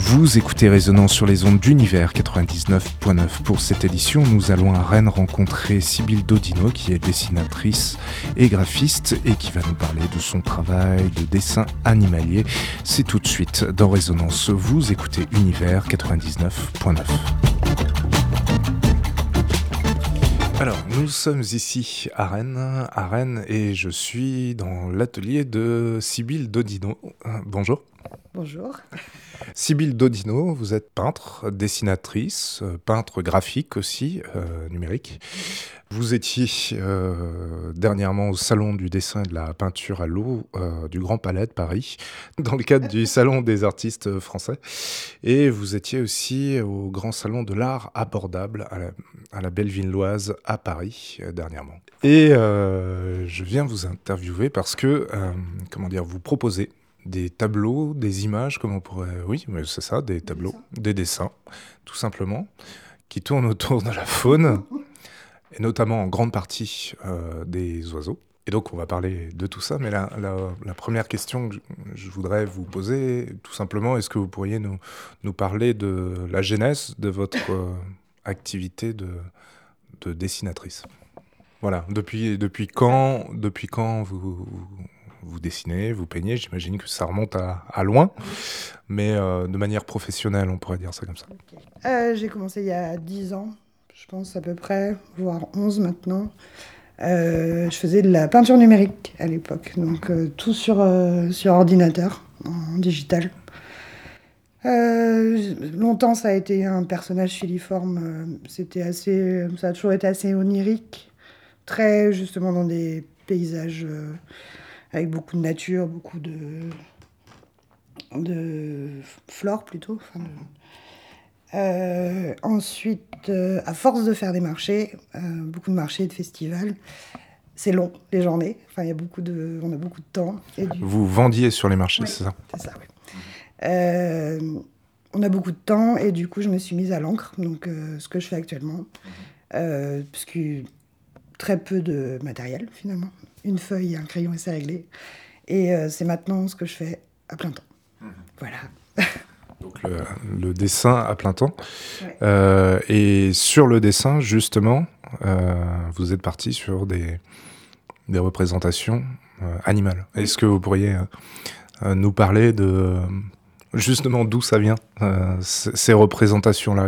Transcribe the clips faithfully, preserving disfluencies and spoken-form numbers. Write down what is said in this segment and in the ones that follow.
Vous écoutez Résonance sur les ondes d'Univers quatre-vingt-dix-neuf point neuf. Pour cette édition, nous allons à Rennes rencontrer Sybille Dodino, qui est dessinatrice et graphiste et qui va nous parler de son travail de dessin animalier. C'est tout de suite dans Résonance. Vous écoutez Univers quatre-vingt-dix-neuf point neuf. Alors, nous sommes ici à Rennes, à Rennes et je suis dans l'atelier de Sybille Dodino. Bonjour. Bonjour. Sybille Dodino, vous êtes peintre, dessinatrice, peintre graphique aussi, euh, numérique. Vous étiez euh, dernièrement au Salon du dessin et de la peinture à l'eau euh, du Grand Palais de Paris, dans le cadre du Salon des artistes français. Et vous étiez aussi au Grand Salon de l'art abordable à la, à la Bellevilloise à Paris euh, dernièrement. Et euh, je viens vous interviewer parce que, euh, comment dire, vous proposez des tableaux, des images, comme on pourrait... Oui, mais c'est ça, des tableaux, des dessins, tout simplement, qui tournent autour de la faune, et notamment en grande partie euh, des oiseaux. Et donc, on va parler de tout ça, mais la, la, la première question que je, je voudrais vous poser, tout simplement, est-ce que vous pourriez nous, nous parler de la genèse de votre euh, activité de, de dessinatrice ? Voilà, depuis, depuis quand, depuis quand vous... Vous dessinez, vous peignez, j'imagine que ça remonte à, à loin, mais euh, de manière professionnelle, on pourrait dire ça comme ça. Okay. Euh, j'ai commencé il y a dix ans, je pense à peu près, voire onze maintenant. Euh, je faisais de la peinture numérique à l'époque, donc euh, tout sur, euh, sur ordinateur, en digital. Euh, longtemps, ça a été un personnage filiforme, euh, c'était assez, ça a toujours été assez onirique, très justement dans des paysages... Euh, avec beaucoup de nature, beaucoup de, de flore plutôt. Enfin, de... euh, ensuite, euh, à force de faire des marchés, euh, beaucoup de marchés et de festivals, c'est long, les journées. Enfin, il y a beaucoup de, on a beaucoup de temps. Et du... Vous vendiez sur les marchés, oui, c'est ça ? C'est ça, oui. Euh, on a beaucoup de temps et du coup, je me suis mise à l'encre, donc euh, ce que je fais actuellement. Euh, parce que très peu de matériel, finalement. Une feuille, un crayon et c'est réglé. Et euh, c'est maintenant ce que je fais à plein temps. Mmh. Voilà. Donc le, le dessin à plein temps. Ouais. Euh, et sur le dessin, justement, euh, vous êtes parti sur des, des représentations euh, animales. Oui. Est-ce que vous pourriez euh, nous parler de... Euh, justement, d'où ça vient, euh, c- ces représentations-là ?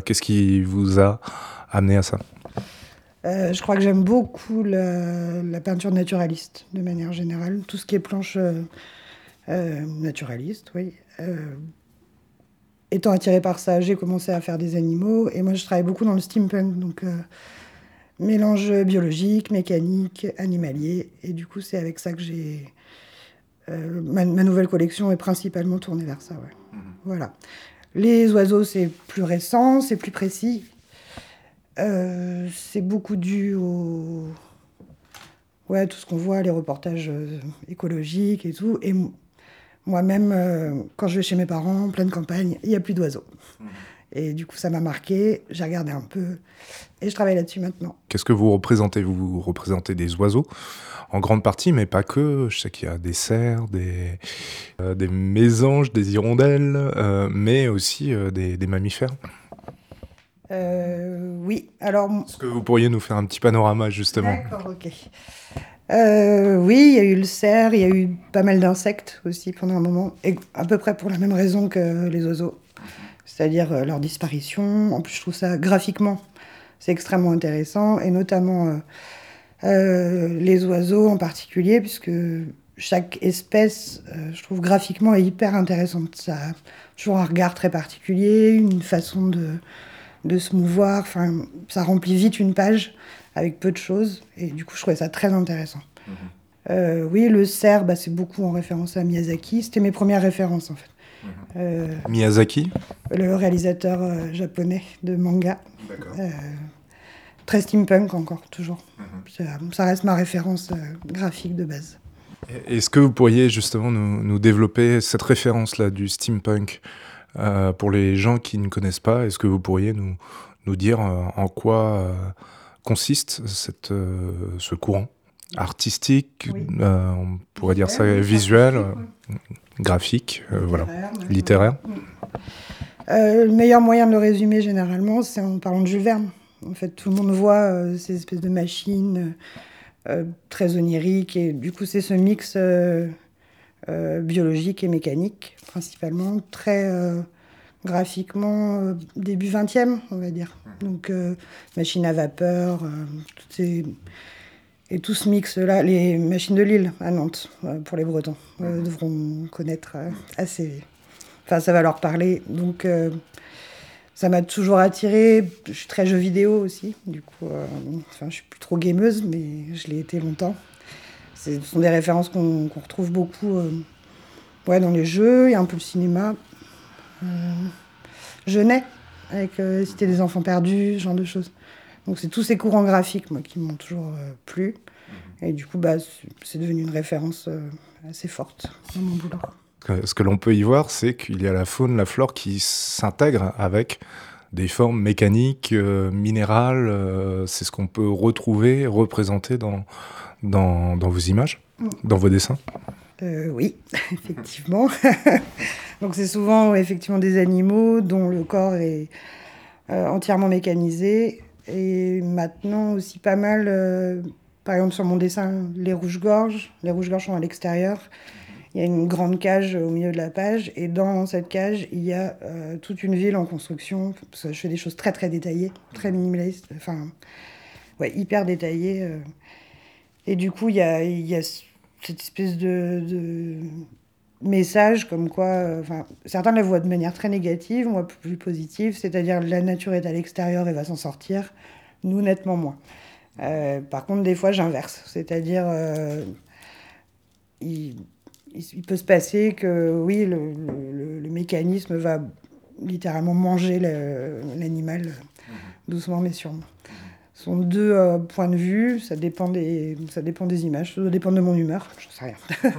Qu'est-ce qui vous a amené à ça ? Euh, je crois que j'aime beaucoup la, la peinture naturaliste, de manière générale. Tout ce qui est planche euh, euh, naturaliste, oui. Euh, étant attirée par ça, j'ai commencé à faire des animaux. Et moi, je travaille beaucoup dans le steampunk, donc euh, mélange biologique, mécanique, animalier. Et du coup, c'est avec ça que j'ai... Euh, ma, ma nouvelle collection est principalement tournée vers ça, ouais. Mmh. Voilà. Les oiseaux, c'est plus récent, c'est plus précis. Euh, c'est beaucoup dû au... Ouais, tout ce qu'on voit, les reportages euh, écologiques et tout. Et m- moi-même, euh, quand je vais chez mes parents, en pleine campagne, il n'y a plus d'oiseaux. Mmh. Et du coup, ça m'a marqué. J'ai regardé un peu et je travaille là-dessus maintenant. Qu'est-ce que vous représentez ? Vous représentez des oiseaux en grande partie, mais pas que. Je sais qu'il y a des cerfs, des, euh, des mésanges, des hirondelles, euh, mais aussi euh, des, des mammifères. Euh, oui, alors... Est-ce que vous pourriez nous faire un petit panorama, justement ? D'accord, ok. Euh, oui, il y a eu le cerf, il y a eu pas mal d'insectes aussi pendant un moment, et à peu près pour la même raison que les oiseaux, c'est-à-dire euh, leur disparition. En plus, je trouve ça graphiquement, c'est extrêmement intéressant, et notamment euh, euh, les oiseaux en particulier, puisque chaque espèce, euh, je trouve graphiquement, est hyper intéressante. Ça a toujours un regard très particulier, une façon de... de se mouvoir, enfin, ça remplit vite une page avec peu de choses, et du coup, je trouvais ça très intéressant. Mmh. Euh, oui, le cerf, bah, c'est beaucoup en référence à Miyazaki, c'était mes premières références, en fait. Mmh. Euh, Miyazaki ? Le réalisateur euh, japonais de manga. Euh, très steampunk encore, toujours. Mmh. Ça, ça reste ma référence euh, graphique de base. Est-ce que vous pourriez justement nous, nous développer cette référence-là du steampunk ? Euh, pour les gens qui ne connaissent pas, est-ce que vous pourriez nous, nous dire euh, en quoi euh, consiste cette, euh, ce courant artistique, oui. euh, on pourrait visuel, dire ça visuel, euh, graphique, euh, voilà, littéraire. Oui. Euh, le meilleur moyen de le résumer, généralement, c'est en parlant de Jules Verne. En fait, tout le monde voit euh, ces espèces de machines euh, très oniriques. Et du coup, c'est ce mix euh, euh, biologique et mécanique, principalement, très euh, graphiquement euh, début vingtième, on va dire. Donc, euh, machines à vapeur, euh, toutes ces... et tout ce mix-là, les machines de Lille, à Nantes, euh, pour les Bretons, euh, devront connaître euh, assez... Enfin, ça va leur parler. Donc... Euh, ça m'a toujours attirée. Je suis très jeu vidéo aussi. Du coup, euh, enfin, je suis plus trop gameuse, mais je l'ai été longtemps. C'est, ce sont des références qu'on, qu'on retrouve beaucoup euh, ouais, dans les jeux. Il y a un peu le cinéma. Euh, Genet, avec euh, Cité des enfants perdus, ce genre de choses. Donc c'est tous ces courants graphiques, moi, qui m'ont toujours euh, plu. Et du coup, bah, c'est, c'est devenu une référence euh, assez forte dans mon boulot. Ce que l'on peut y voir, c'est qu'il y a la faune, la flore qui s'intègrent avec des formes mécaniques, euh, minérales. Euh, c'est ce qu'on peut retrouver, représenter dans, dans, dans vos images, dans vos dessins. Euh, oui, effectivement. Donc c'est souvent effectivement des animaux dont le corps est euh, entièrement mécanisé. Et maintenant aussi pas mal, euh, par exemple sur mon dessin, les rouges-gorges. Les rouges-gorges sont à l'extérieur. Il y a une grande cage au milieu de la page, et dans cette cage, il y a euh, toute une ville en construction. Parce que je fais des choses très très détaillées, très minimalistes, enfin, ouais, hyper détaillées. Euh. Et du coup, il y a, il y a cette espèce de, de message comme quoi, euh, enfin, certains le voient de manière très négative, moi plus positive, c'est-à-dire la nature est à l'extérieur et va s'en sortir, nous nettement moins. Euh, par contre, des fois, j'inverse, c'est-à-dire, euh, il, il peut se passer que, oui, le, le, le mécanisme va littéralement manger le, l'animal, mmh. doucement mais sûrement. Ce sont deux euh, points de vue, ça dépend des, ça dépend des images, ça dépend de mon humeur, je ne sais rien.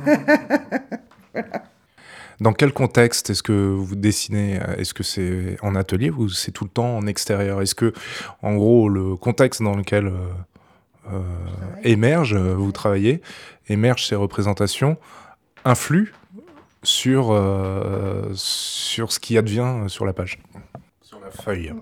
Voilà. Dans quel contexte est-ce que vous dessinez? Est-ce que c'est en atelier ou c'est tout le temps en extérieur? Est-ce que, en gros, le contexte dans lequel euh, euh, émerge, vous travaillez, émergent ces représentations, influe sur, euh, sur ce qui advient sur la page, sur la feuille?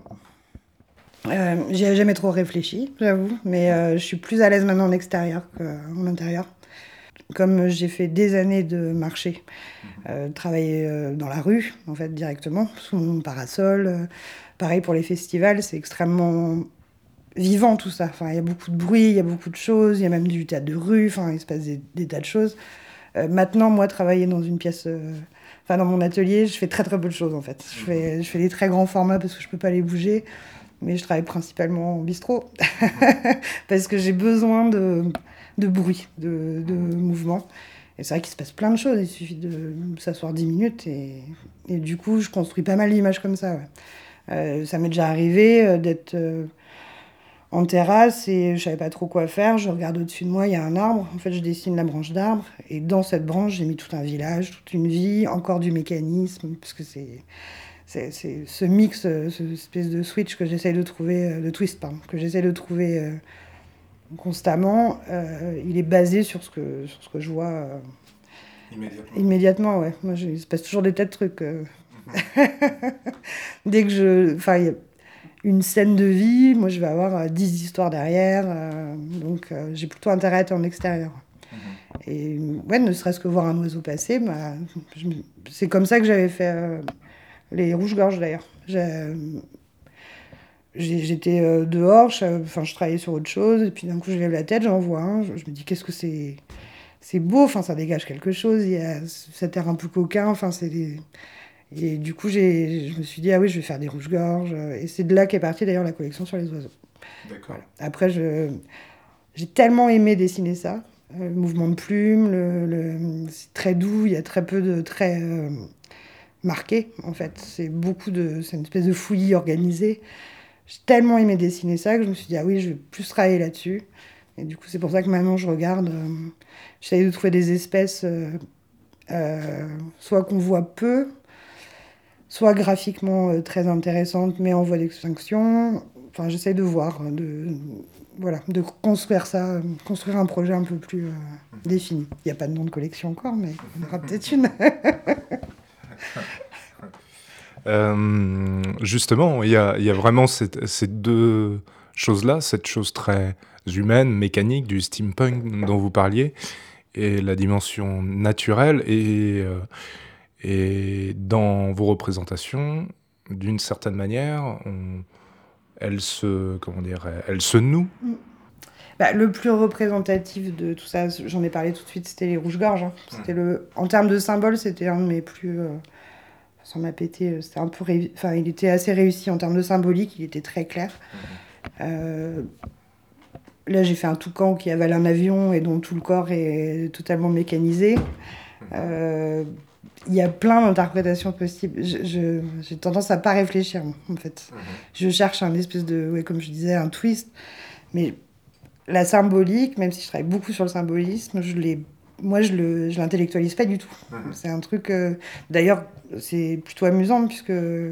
Euh, j'y ai jamais trop réfléchi, j'avoue, mais euh, je suis plus à l'aise maintenant en extérieur qu'en intérieur. Comme j'ai fait des années de marché, euh, travailler euh, dans la rue, en fait, directement, sous mon parasol. Euh, pareil pour les festivals, c'est extrêmement vivant tout ça. Enfin, il y a beaucoup de bruit, il y a beaucoup de choses, il y a même du théâtre de rue, enfin, il se passe des, des tas de choses. Euh, maintenant, moi, travailler dans une pièce... Euh, enfin, dans mon atelier, je fais très très peu de choses, en fait. Je fais, je fais des très grands formats parce que je peux pas les bouger. Mais je travaille principalement en bistrot, parce que j'ai besoin de, de bruit, de, de mouvement. Et c'est vrai qu'il se passe plein de choses, il suffit de s'asseoir dix minutes, et, et du coup, je construis pas mal d'images comme ça. Ouais. Euh, ça m'est déjà arrivé euh, d'être euh, en terrasse, et je savais pas trop quoi faire, je regarde au-dessus de moi, il y a un arbre, en fait, je dessine la branche d'arbre, et dans cette branche, j'ai mis tout un village, toute une vie, encore du mécanisme, parce que c'est... C'est, c'est ce mix, cette espèce de switch que j'essaie de trouver, de twist, pardon, que j'essaie de trouver euh, constamment, euh, il est basé sur ce que, sur ce que je vois euh, immédiatement. Immédiatement, ouais. Moi, il se passe toujours des tas de trucs. Euh. Mm-hmm. Dès que je... Enfin, il y a une scène de vie, moi, je vais avoir euh, dix histoires derrière, euh, donc euh, j'ai plutôt intérêt à être en extérieur. Mm-hmm. Et ouais, ne serait-ce que voir un oiseau passer, bah, je, c'est comme ça que j'avais fait... Euh, les rouges-gorges, d'ailleurs. J'ai, j'étais euh, dehors, je, enfin, je travaillais sur autre chose, et puis d'un coup, je lève la tête, j'en vois un, je, je me dis, qu'est-ce que c'est... C'est beau, enfin, ça dégage quelque chose, il y a cet air un peu coquin, enfin, c'est des... Et du coup, j'ai, je me suis dit, ah oui, je vais faire des rouges-gorges, et c'est de là qu'est partie, d'ailleurs, la collection sur les oiseaux. D'accord. Voilà. Après, je, j'ai tellement aimé dessiner ça, le mouvement de plumes, le, le, c'est très doux, il y a très peu de traits... Euh, marqué, en fait. C'est beaucoup de... C'est une espèce de fouillis organisé. J'ai tellement aimé dessiner ça que je me suis dit, ah oui, je vais plus travailler là-dessus. Et du coup, c'est pour ça que maintenant, je regarde... Euh, j'essaie de trouver des espèces, euh, euh, soit qu'on voit peu, soit graphiquement euh, très intéressantes, mais en voie d'extinction. Enfin, j'essaie de voir, de... Voilà, de construire ça, construire un projet un peu plus euh, défini. Il n'y a pas de nom de collection encore, mais il y en aura peut-être une. Euh, justement, il y a, il y a vraiment cette- ces deux choses-là, cette chose très humaine, mécanique du steampunk dont vous parliez, et la dimension naturelle. Et, euh, et dans vos représentations, d'une certaine manière, on- elle se, comment dire, elle se noue. Mm. Bah, le plus représentatif de tout ça, j'en ai parlé tout de suite, c'était les rouges-gorges. Hein. C'était le, en termes de symbole, c'était un de mes plus... euh, sans m'a pété, c'était un peu réu- enfin, il était assez réussi en termes de symbolique, il était très clair. Euh, Là, j'ai fait un toucan qui avale un avion et dont tout le corps est totalement mécanisé. Euh, Il y a plein d'interprétations possibles. Je, je- j'ai tendance à pas réfléchir, en fait. Je cherche un espèce de, ouais, comme je disais, un twist. Mais la symbolique, même si je travaille beaucoup sur le symbolisme, je l'ai, moi, je le, je l'intellectualise pas du tout. C'est un truc... euh, D'ailleurs, c'est plutôt amusant, puisque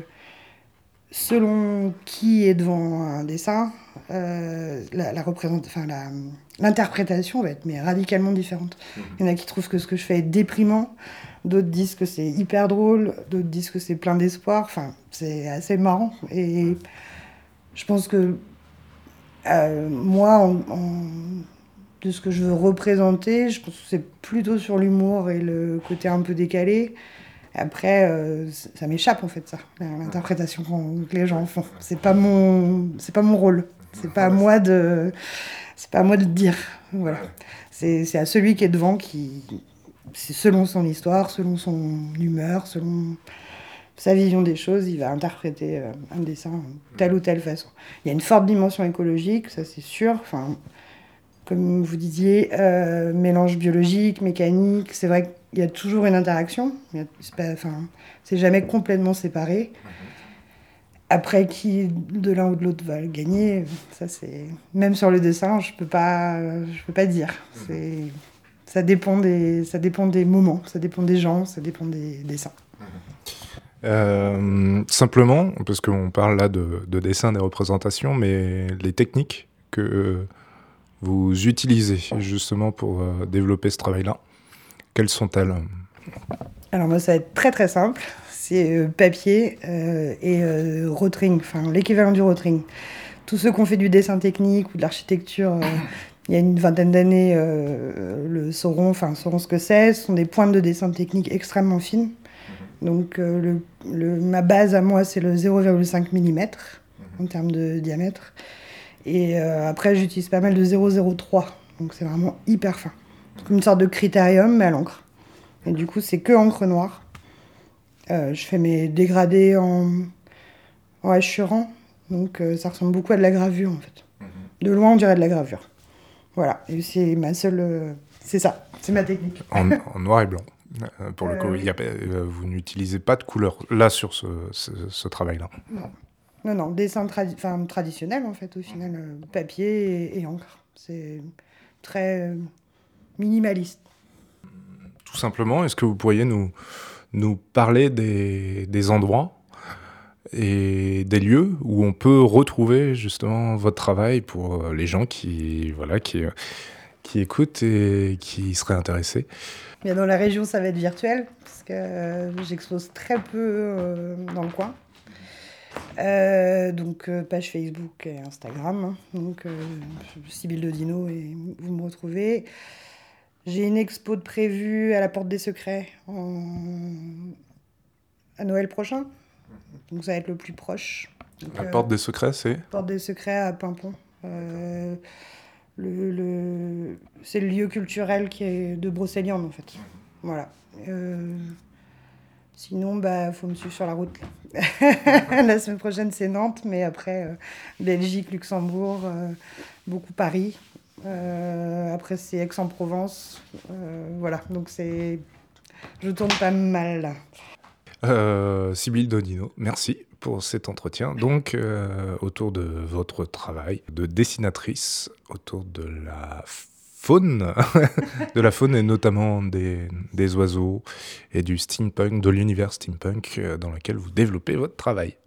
selon qui est devant un dessin, euh, la, la représente, enfin, la, l'interprétation va être mais radicalement différente. Il y en a qui trouvent que ce que je fais est déprimant, d'autres disent que c'est hyper drôle, d'autres disent que c'est plein d'espoir. Enfin, c'est assez marrant. Et je pense que euh, moi, en, en- de ce que je veux représenter, je pense que c'est plutôt sur l'humour et le côté un peu décalé. Après, euh, c- ça m'échappe en fait ça, l'interprétation que les gens font. C'est pas mon, c'est pas mon rôle. C'est pas à moi de, c'est pas à moi de dire. Voilà. C'est, c'est à celui qui est devant qui, c'est selon son histoire, selon son humeur, selon sa vision des choses, il va interpréter euh, un dessin de telle ou telle façon. Il y a une forte dimension écologique, ça c'est sûr. Enfin, comme vous disiez, euh, mélange biologique, mécanique, c'est vrai qu'il y a toujours une interaction. Il y a- C'est pas- enfin, c'est jamais complètement séparé. Après, qui de l'un ou de l'autre va le gagner, ça c'est... Même sur le dessin, je peux pas, je peux pas dire. C'est... Ça dépend des, ça dépend des moments, ça dépend des gens, ça dépend des dessins. Euh, simplement, parce qu'on parle là de, de dessin, des représentations, mais les techniques que euh, vous utilisez justement pour euh, développer ce travail-là, quelles sont-elles? Alors moi, ça va être très très simple. C'est euh, papier euh, et euh, rotring, enfin l'équivalent du rotring. Tous ceux qui ont fait du dessin technique ou de l'architecture euh, il y a une vingtaine d'années euh, le sauront, enfin sauront ce que c'est. Ce sont des pointes de dessin technique extrêmement fines. Donc euh, le, le- ma base à moi, c'est le zéro virgule cinq millimètres en termes de diamètre. Et euh, après, j'utilise pas mal de zéro virgule zéro trois. Donc c'est vraiment hyper fin. C'est comme une sorte de critérium, mais à l'encre. Et du coup, c'est que encre noire. Euh, je fais mes dégradés en, en hachurant. Donc euh, ça ressemble beaucoup à de la gravure en fait. De loin, on dirait de la gravure. Voilà. Et c'est ma seule. euh, c'est ça. C'est ma technique. En, en noir et blanc. Euh, pour le Euh, coup, oui. il y a pas- euh, vous n'utilisez pas de couleur là sur ce, ce, ce travail-là. Non. Non, non, dessin tradi- enfin, traditionnel en fait, au final, euh, papier et, et encre. C'est très euh, minimaliste. Tout simplement, est-ce que vous pourriez nous, nous parler des, des endroits et des lieux où on peut retrouver justement votre travail pour euh, les gens qui, voilà, qui, euh, qui écoutent et qui seraient intéressés? Bien, dans la région, ça va être virtuel, parce que euh, j'expose très peu euh, dans le coin. Euh, donc, euh, page Facebook et Instagram. Hein. Donc, euh, Sybille Dodino, et vous me retrouvez. J'ai une expo de prévue à la Porte des Secrets en... à Noël prochain. Donc, ça va être le plus proche. Donc, La euh, porte des secrets, c'est Porte des Secrets à Pimpon. Euh, le, le... C'est le lieu culturel qui est de Brocéliande, en fait. Voilà. Euh, Sinon, bah, faut me suivre sur la route. La semaine prochaine, c'est Nantes, mais après, euh, Belgique, Luxembourg, euh, beaucoup Paris. Euh, après, c'est Aix-en-Provence. Euh, voilà, donc c'est... Je tourne pas mal, là. euh, Sybille Dodino, merci pour cet entretien. Donc, euh, autour de votre travail de dessinatrice, autour de la faune, de la faune et notamment des, des oiseaux et du steampunk, de l'univers steampunk euh, dans lequel vous développez votre travail.